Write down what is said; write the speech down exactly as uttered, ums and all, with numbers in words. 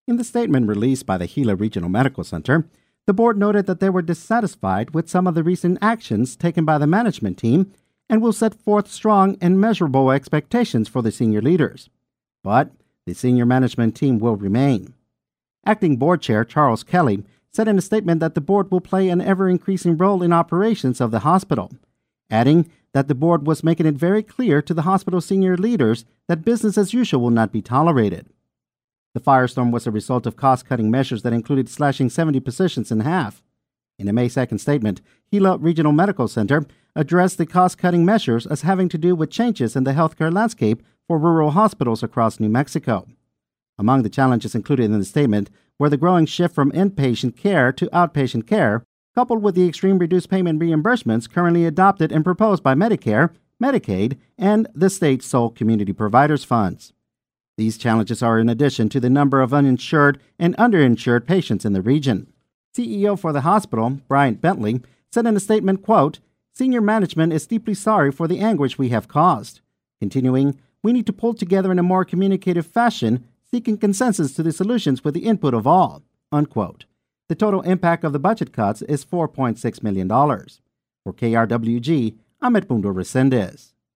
In the statement released by the Gila Regional Medical Center, the board noted that they were dissatisfied with some of the recent actions taken by the management team and will set forth strong and measurable expectations for the senior leaders. But the senior management team will remain. Acting Board Chair Charles Kelly said in a statement that the board will play an ever-increasing role in operations of the hospital, adding that the board was making it very clear to the hospital senior leaders that business as usual will not be tolerated. The firestorm was a result of cost-cutting measures that included slashing seventy positions in half. In a May second statement, Gila Regional Medical Center addressed the cost-cutting measures as having to do with changes in the healthcare landscape for rural hospitals across New Mexico. Among the challenges included in the statement were the growing shift from inpatient care to outpatient care, coupled with the extreme reduced payment reimbursements currently adopted and proposed by Medicare, Medicaid, and the state's sole community providers funds. These challenges are in addition to the number of uninsured and underinsured patients in the region. C E O for the hospital, Bryant Bentley, said in a statement, quote, "Senior management is deeply sorry for the anguish we have caused." Continuing, "We need to pull together in a more communicative fashion, seeking consensus to the solutions with the input of all," unquote. The total impact of the budget cuts is four point six million dollars. For K R W G, I'm Edmundo Resendez.